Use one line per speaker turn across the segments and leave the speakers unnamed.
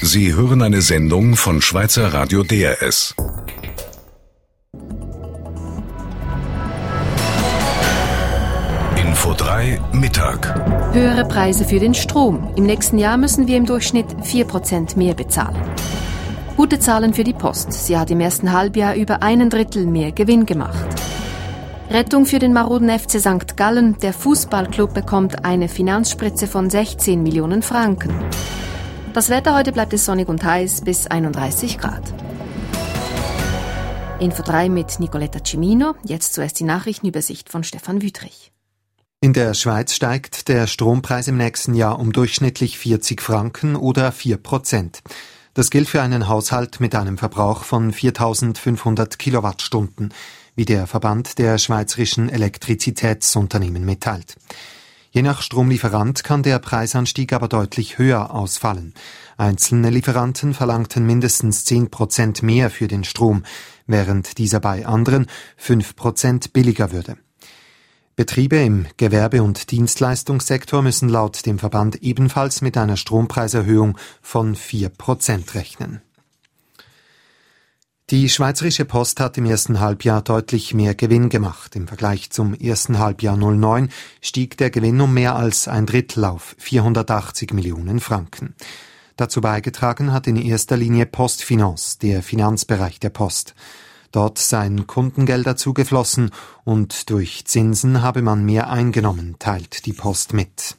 Sie hören eine Sendung von Schweizer Radio DRS. Info 3 Mittag.
Höhere Preise für den Strom. Im nächsten Jahr müssen wir im Durchschnitt 4% mehr bezahlen. Gute Zahlen für die Post. Sie hat im ersten Halbjahr über 1/3 mehr Gewinn gemacht. Rettung für den maroden FC St. Gallen. Der Fußballclub bekommt eine Finanzspritze von 16 Millionen Franken. Das Wetter: heute bleibt es sonnig und heiß bis 31 Grad. Info 3 mit Nicoletta Cimino. Jetzt zuerst die Nachrichtenübersicht von Stefan Wüthrich.
In der Schweiz steigt der Strompreis im nächsten Jahr um durchschnittlich 40 Franken oder 4%. Das gilt für einen Haushalt mit einem Verbrauch von 4.500 Kilowattstunden, wie der Verband der Schweizerischen Elektrizitätsunternehmen mitteilt. Je nach Stromlieferant kann der Preisanstieg aber deutlich höher ausfallen. Einzelne Lieferanten verlangten mindestens 10% mehr für den Strom, während dieser bei anderen 5% billiger würde. Betriebe im Gewerbe- und Dienstleistungssektor müssen laut dem Verband ebenfalls mit einer Strompreiserhöhung von 4% rechnen. Die Schweizerische Post hat im ersten Halbjahr deutlich mehr Gewinn gemacht. Im Vergleich zum ersten Halbjahr 2009 stieg der Gewinn um mehr als 1/3 auf 480 Millionen Franken. Dazu beigetragen hat in erster Linie PostFinance, der Finanzbereich der Post. Dort seien Kundengelder zugeflossen und durch Zinsen habe man mehr eingenommen, teilt die Post mit.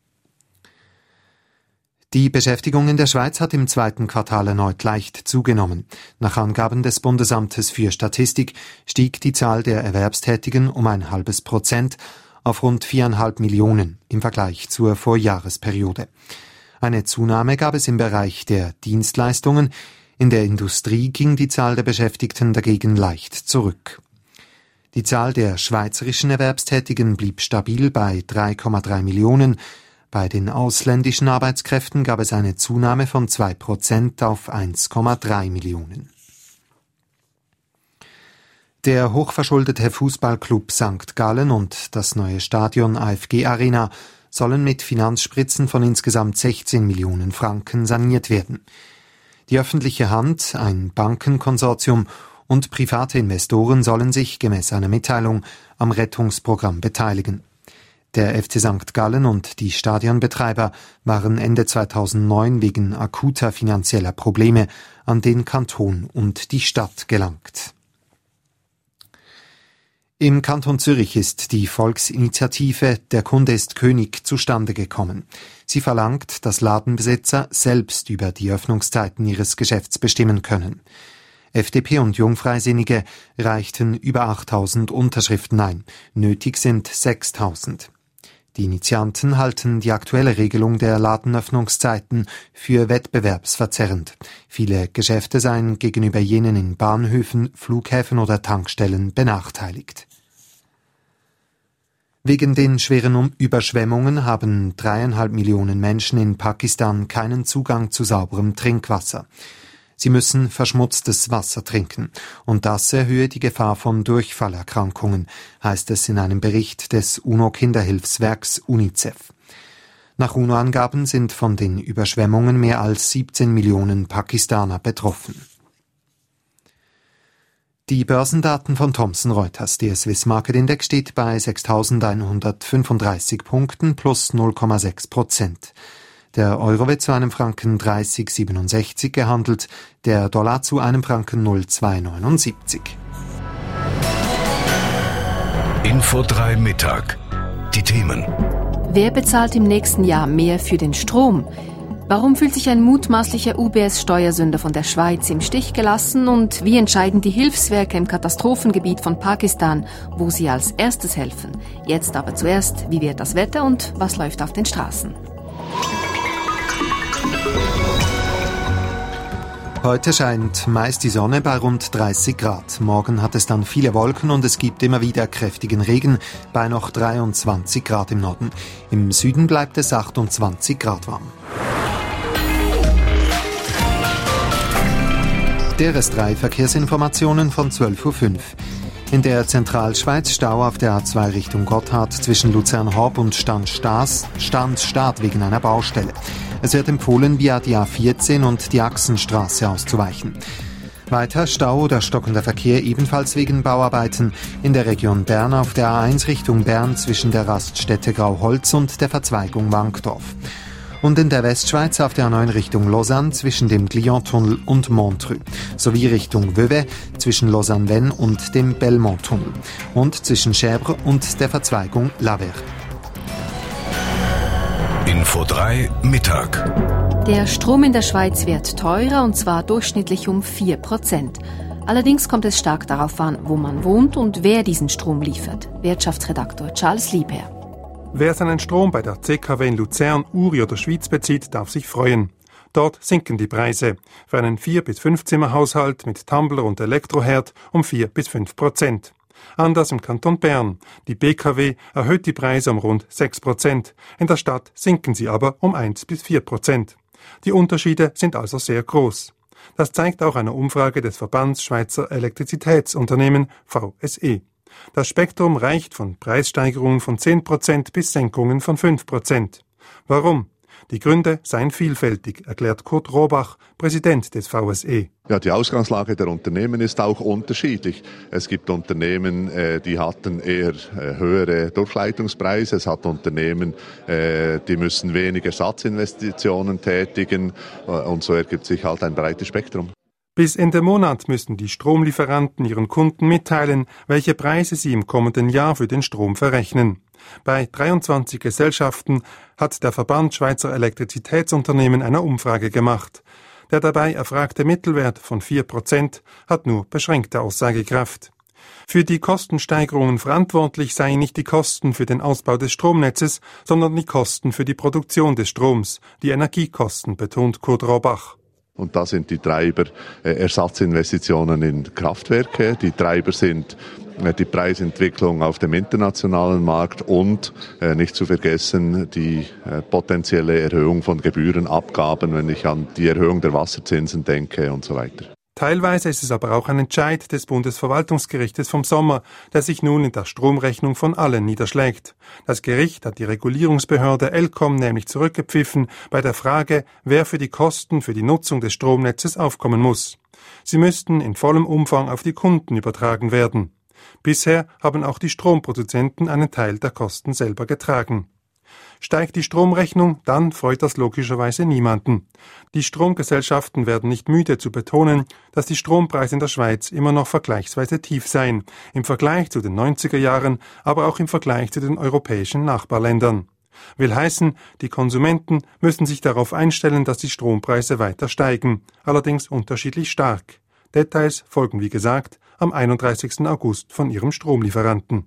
Die Beschäftigung in der Schweiz hat im zweiten Quartal erneut leicht zugenommen. Nach Angaben des Bundesamtes für Statistik stieg die Zahl der Erwerbstätigen um 0,5% auf rund 4,5 Millionen im Vergleich zur Vorjahresperiode. Eine Zunahme gab es im Bereich der Dienstleistungen. In der Industrie ging die Zahl der Beschäftigten dagegen leicht zurück. Die Zahl der schweizerischen Erwerbstätigen blieb stabil bei 3,3 Millionen. Bei den ausländischen Arbeitskräften gab es eine Zunahme von 2% auf 1,3 Millionen. Der hochverschuldete Fußballclub St. Gallen und das neue Stadion AFG Arena sollen mit Finanzspritzen von insgesamt 16 Millionen Franken saniert werden. Die öffentliche Hand, ein Bankenkonsortium und private Investoren sollen sich gemäß einer Mitteilung am Rettungsprogramm beteiligen. Der FC St. Gallen und die Stadionbetreiber waren Ende 2009 wegen akuter finanzieller Probleme an den Kanton und die Stadt gelangt. Im Kanton Zürich ist die Volksinitiative »Der Kunde ist König« zustande gekommen. Sie verlangt, dass Ladenbesitzer selbst über die Öffnungszeiten ihres Geschäfts bestimmen können. FDP und Jungfreisinnige reichten über 8.000 Unterschriften ein. Nötig sind 6.000. Die Initianten halten die aktuelle Regelung der Ladenöffnungszeiten für wettbewerbsverzerrend. Viele Geschäfte seien gegenüber jenen in Bahnhöfen, Flughäfen oder Tankstellen benachteiligt. Wegen den schweren Überschwemmungen haben 3,5 Millionen Menschen in Pakistan keinen Zugang zu sauberem Trinkwasser. Sie müssen verschmutztes Wasser trinken und das erhöhe die Gefahr von Durchfallerkrankungen, heißt es in einem Bericht des UNO-Kinderhilfswerks UNICEF. Nach UNO-Angaben sind von den Überschwemmungen mehr als 17 Millionen Pakistaner betroffen. Die Börsendaten von Thomson Reuters. Der Swiss Market Index steht bei 6.135 Punkten plus 0,6%. Der Euro wird zu einem Franken 30,67 gehandelt, der Dollar zu einem Franken 0,279.
Info 3 Mittag. Die Themen.
Wer bezahlt im nächsten Jahr mehr für den Strom? Warum fühlt sich ein mutmaßlicher UBS-Steuersünder von der Schweiz im Stich gelassen? Und wie entscheiden die Hilfswerke im Katastrophengebiet von Pakistan, wo sie als erstes helfen? Jetzt aber zuerst, wie wird das Wetter und was läuft auf den Straßen?
Heute scheint meist die Sonne bei rund 30 Grad. Morgen hat es dann viele Wolken und es gibt immer wieder kräftigen Regen bei noch 23 Grad im Norden. Im Süden bleibt es 28 Grad warm. DRS3 Verkehrsinformationen von 12.05 Uhr. In der Zentralschweiz Stau auf der A2 Richtung Gotthard zwischen Luzern-Horb und Stanz-Stad wegen einer Baustelle. Es wird empfohlen, via die A14 und die Achsenstraße auszuweichen. Weiter Stau oder stockender Verkehr ebenfalls wegen Bauarbeiten in der Region Bern auf der A1 Richtung Bern zwischen der Raststätte Grauholz und der Verzweigung Wankdorf. Und in der Westschweiz auf der A9 Richtung Lausanne zwischen dem Glion-Tunnel und Montreux, sowie Richtung Vevey zwischen Lausanne-Vennes und dem Belmont-Tunnel und zwischen Chèvres und der Verzweigung Lavers.
Info 3 Mittag.
Der Strom in der Schweiz wird teurer, und zwar durchschnittlich um 4%. Allerdings kommt es stark darauf an, wo man wohnt und wer diesen Strom liefert. Wirtschaftsredaktor Charles Liebherr.
Wer seinen Strom bei der CKW in Luzern, Uri oder Schwyz bezieht, darf sich freuen. Dort sinken die Preise. Für einen 4- bis 5-Zimmer-Haushalt mit Tumbler und Elektroherd um 4 bis 5%. Anders im Kanton Bern. Die BKW erhöht die Preise um rund 6%. In der Stadt sinken sie aber um 1 bis 4%. Die Unterschiede sind also sehr groß. Das zeigt auch eine Umfrage des Verbands Schweizer Elektrizitätsunternehmen VSE. Das Spektrum reicht von Preissteigerungen von 10% bis Senkungen von 5%. Warum? Die Gründe seien vielfältig, erklärt Kurt Robach, Präsident des VSE.
Ja, die Ausgangslage der Unternehmen ist auch unterschiedlich. Es gibt Unternehmen, die hatten eher höhere Durchleitungspreise. Es hat Unternehmen, die müssen weniger Ersatzinvestitionen tätigen. Und so ergibt sich halt ein breites Spektrum.
Bis Ende Monat müssen die Stromlieferanten ihren Kunden mitteilen, welche Preise sie im kommenden Jahr für den Strom verrechnen. Bei 23 Gesellschaften hat der Verband Schweizer Elektrizitätsunternehmen eine Umfrage gemacht. Der dabei erfragte Mittelwert von 4% hat nur beschränkte Aussagekraft. Für die Kostensteigerungen verantwortlich seien nicht die Kosten für den Ausbau des Stromnetzes, sondern die Kosten für die Produktion des Stroms, die Energiekosten, betont Kurt Robach.
Und da sind die Treiber Ersatzinvestitionen in Kraftwerke, die Treiber sind die Preisentwicklung auf dem internationalen Markt und nicht zu vergessen die potenzielle Erhöhung von Gebührenabgaben, wenn ich an die Erhöhung der Wasserzinsen denke und so weiter.
Teilweise ist es aber auch ein Entscheid des Bundesverwaltungsgerichtes vom Sommer, der sich nun in der Stromrechnung von allen niederschlägt. Das Gericht hat die Regulierungsbehörde ElCom nämlich zurückgepfiffen bei der Frage, wer für die Kosten für die Nutzung des Stromnetzes aufkommen muss. Sie müssten in vollem Umfang auf die Kunden übertragen werden. Bisher haben auch die Stromproduzenten einen Teil der Kosten selber getragen. Steigt die Stromrechnung, dann freut das logischerweise niemanden. Die Stromgesellschaften werden nicht müde zu betonen, dass die Strompreise in der Schweiz immer noch vergleichsweise tief seien, im Vergleich zu den 90er Jahren, aber auch im Vergleich zu den europäischen Nachbarländern. Will heißen, die Konsumenten müssen sich darauf einstellen, dass die Strompreise weiter steigen, allerdings unterschiedlich stark. Details folgen, wie gesagt, am 31. August von ihrem Stromlieferanten.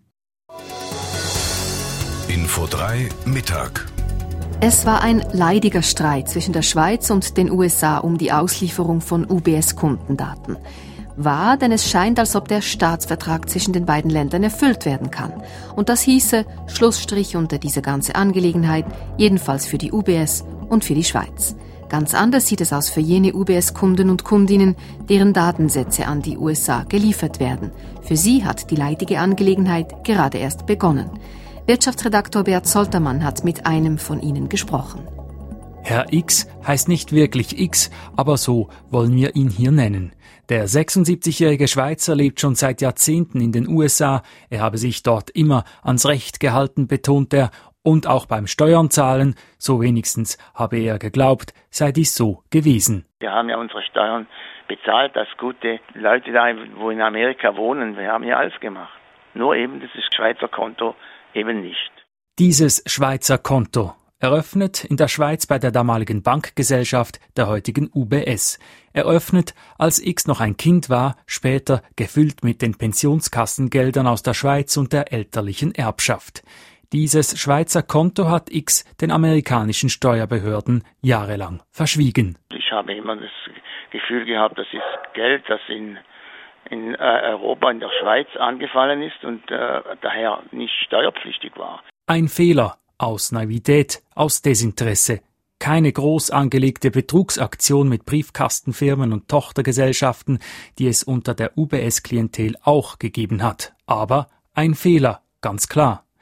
Info 3 Mittag.
Es war ein leidiger Streit zwischen der Schweiz und den USA um die Auslieferung von UBS-Kundendaten. War, denn es scheint, als ob der Staatsvertrag zwischen den beiden Ländern erfüllt werden kann. Und das hieße Schlussstrich unter diese ganze Angelegenheit, jedenfalls für die UBS und für die Schweiz. Ganz anders sieht es aus für jene UBS-Kunden und Kundinnen, deren Datensätze an die USA geliefert werden. Für sie hat die leidige Angelegenheit gerade erst begonnen. Wirtschaftsredaktor Bert Soltermann hat mit einem von ihnen gesprochen.
Herr X heißt nicht wirklich X, aber so wollen wir ihn hier nennen. Der 76-jährige Schweizer lebt schon seit Jahrzehnten in den USA. Er habe sich dort immer ans Recht gehalten, betont er, und auch beim Steuern zahlen, so wenigstens habe er geglaubt, sei dies so gewesen.
Wir haben ja unsere Steuern bezahlt, dass gute Leute da, wo in Amerika wohnen, wir haben ja alles gemacht. Nur eben dieses Schweizer Konto eben nicht.
Dieses Schweizer Konto, eröffnet in der Schweiz bei der damaligen Bankgesellschaft, der heutigen UBS. Eröffnet, als X noch ein Kind war, später gefüllt mit den Pensionskassengeldern aus der Schweiz und der elterlichen Erbschaft. Dieses Schweizer Konto hat X den amerikanischen Steuerbehörden jahrelang verschwiegen.
Ich habe immer das Gefühl gehabt, das ist Geld, das in Europa, in der Schweiz angefallen ist und daher nicht steuerpflichtig war.
Ein Fehler aus Naivität, aus Desinteresse. Keine groß angelegte Betrugsaktion mit Briefkastenfirmen und Tochtergesellschaften, die es unter der UBS-Klientel auch gegeben hat. Aber ein Fehler, ganz klar.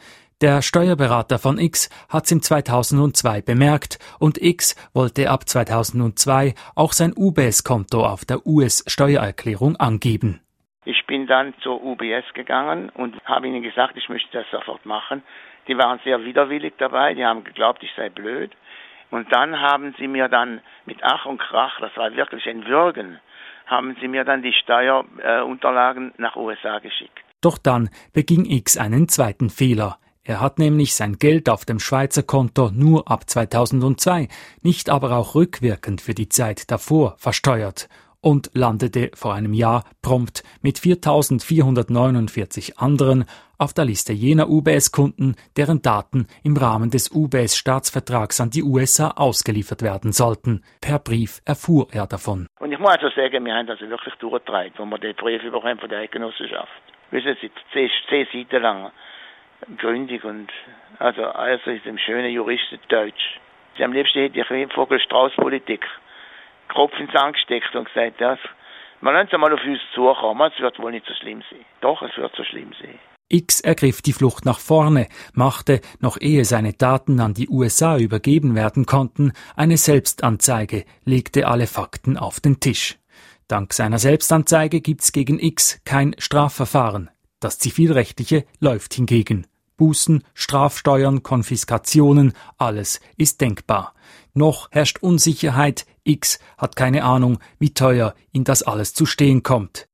Der Steuerberater von X hat's im 2002 bemerkt und X wollte ab 2002 auch sein UBS-Konto auf der US-Steuererklärung angeben.
Ich bin dann zur UBS gegangen und habe ihnen gesagt, ich möchte das sofort machen. Die waren sehr widerwillig dabei, die haben geglaubt, ich sei blöd. Und dann haben sie mir dann mit Ach und Krach, das war wirklich ein Würgen, haben sie mir dann die Steuerunterlagen nach USA geschickt.
Doch dann beging X einen zweiten Fehler. Er hat nämlich sein Geld auf dem Schweizer Konto nur ab 2002, nicht aber auch rückwirkend für die Zeit davor versteuert und landete vor einem Jahr prompt mit 4.449 anderen auf der Liste jener UBS-Kunden, deren Daten im Rahmen des UBS-Staatsvertrags an die USA ausgeliefert werden sollten. Per Brief erfuhr er davon.
Und ich muss also sagen, wir haben das wirklich durchgetragen, wo wir den Brief bekommen von der Eidgenossenschaft. Wissen Sie, 10 Seiten lang, gründig und also ist im schönen Juristendeutsch. Sie am liebsten hätte ich wie Vogel-Strauß-Politik Kopf ins Angst gesteckt und gesagt, man lassen Sie mal auf uns zukommen, es wird wohl nicht so schlimm sein. Doch, es wird so schlimm sein.
X ergriff die Flucht nach vorne, machte, noch ehe seine Daten an die USA übergeben werden konnten, eine Selbstanzeige, legte alle Fakten auf den Tisch. Dank seiner Selbstanzeige gibt's gegen X kein Strafverfahren. Das Zivilrechtliche läuft hingegen. Bußen, Strafsteuern, Konfiskationen, alles ist denkbar. Noch herrscht Unsicherheit, X hat keine Ahnung, wie teuer ihm das alles zu stehen kommt.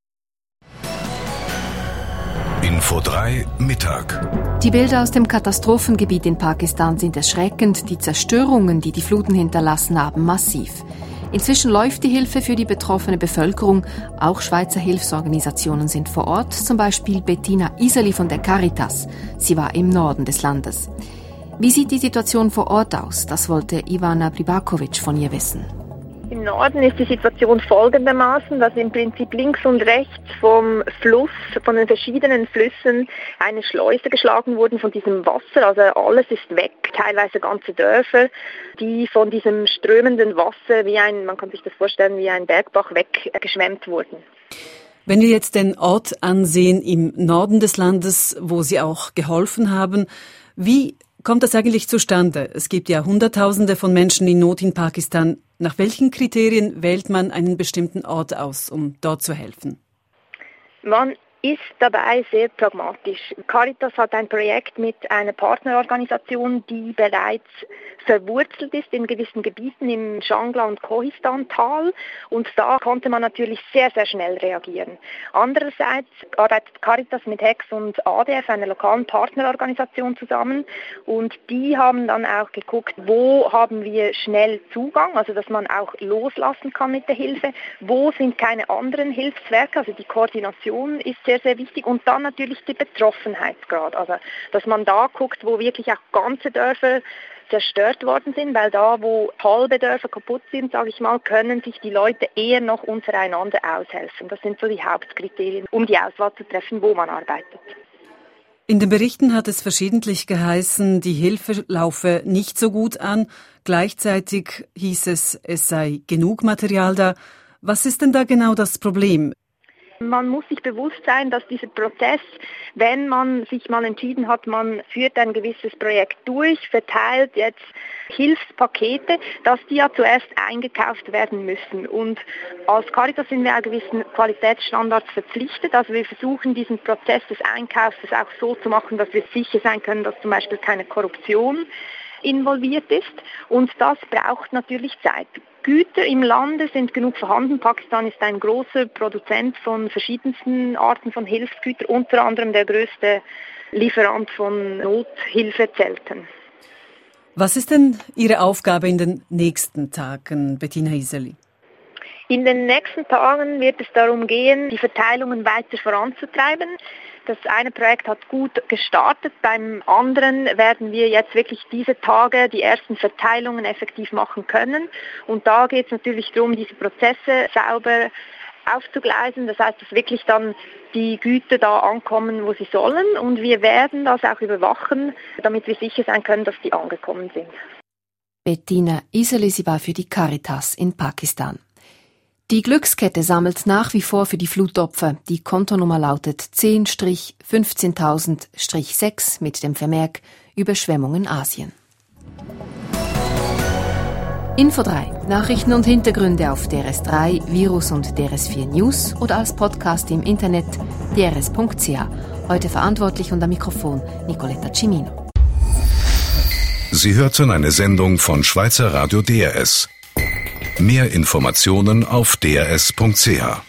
Info 3 Mittag.
Die Bilder aus dem Katastrophengebiet in Pakistan sind erschreckend, die Zerstörungen, die die Fluten hinterlassen haben, massiv. Inzwischen läuft die Hilfe für die betroffene Bevölkerung. Auch Schweizer Hilfsorganisationen sind vor Ort, zum Beispiel Bettina Iseli von der Caritas. Sie war im Norden des Landes. Wie sieht die Situation vor Ort aus? Das wollte Ivana Pribakovic von ihr wissen.
Im Norden ist die Situation folgendermaßen, dass im Prinzip links und rechts vom Fluss, von den verschiedenen Flüssen, eine Schleuse geschlagen wurden von diesem Wasser. Also alles ist weg, teilweise ganze Dörfer, die von diesem strömenden Wasser, man kann sich das vorstellen, wie ein Bergbach weggeschwemmt wurden.
Wenn wir jetzt den Ort ansehen im Norden des Landes, wo Sie auch geholfen haben, wie kommt das eigentlich zustande? Es gibt ja Hunderttausende von Menschen in Not in Pakistan. Nach welchen Kriterien wählt man einen bestimmten Ort aus, um dort zu helfen?
Man ist dabei sehr pragmatisch. Caritas hat ein Projekt mit einer Partnerorganisation, die bereits verwurzelt ist in gewissen Gebieten im Shangla- und Kohistan-Tal. Und da konnte man natürlich sehr, sehr schnell reagieren. Andererseits arbeitet Caritas mit HEX und ADF, einer lokalen Partnerorganisation, zusammen. Und die haben dann auch geguckt, wo haben wir schnell Zugang, also dass man auch loslassen kann mit der Hilfe. Wo sind keine anderen Hilfswerke, also die Koordination ist sehr, sehr wichtig. Und dann natürlich die Betroffenheitsgrad, also dass man da guckt, wo wirklich auch ganze Dörfer zerstört worden sind, weil da, wo halbe Dörfer kaputt sind, sage ich mal, können sich die Leute eher noch untereinander aushelfen. Das sind so die Hauptkriterien, um die Auswahl zu treffen, wo man arbeitet.
In den Berichten hat es verschiedentlich geheißen, die Hilfe laufe nicht so gut an. Gleichzeitig hieß es sei genug Material da. Was ist denn da genau das Problem?
Man muss sich bewusst sein, dass dieser Prozess, wenn man sich mal entschieden hat, man führt ein gewisses Projekt durch, verteilt jetzt Hilfspakete, dass die ja zuerst eingekauft werden müssen. Und als Caritas sind wir auch gewissen Qualitätsstandards verpflichtet. Also wir versuchen diesen Prozess des Einkaufs auch so zu machen, dass wir sicher sein können, dass zum Beispiel keine Korruption involviert ist. Und das braucht natürlich Zeit. Güter im Lande sind genug vorhanden. Pakistan ist ein großer Produzent von verschiedensten Arten von Hilfsgütern, unter anderem der größte Lieferant von Nothilfezelten.
Was ist denn Ihre Aufgabe in den nächsten Tagen, Bettina Iseli?
In den nächsten Tagen wird es darum gehen, die Verteilungen weiter voranzutreiben. Das eine Projekt hat gut gestartet, beim anderen werden wir jetzt wirklich diese Tage die ersten Verteilungen effektiv machen können. Und da geht es natürlich darum, diese Prozesse sauber aufzugleisen. Das heißt, dass wirklich dann die Güter da ankommen, wo sie sollen. Und wir werden das auch überwachen, damit wir sicher sein können, dass die angekommen sind.
Bettina Iseli, sie war für die Caritas in Pakistan. Die Glückskette sammelt nach wie vor für die Flutopfer. Die Kontonummer lautet 10-15.000-6 mit dem Vermerk Überschwemmungen Asien. Info 3. Nachrichten und Hintergründe auf DRS3, Virus und DRS4 News oder als Podcast im Internet drs.ch. Heute verantwortlich und am Mikrofon Nicoletta Cimino.
Sie hörten eine Sendung von Schweizer Radio DRS. Mehr Informationen auf drs.ch.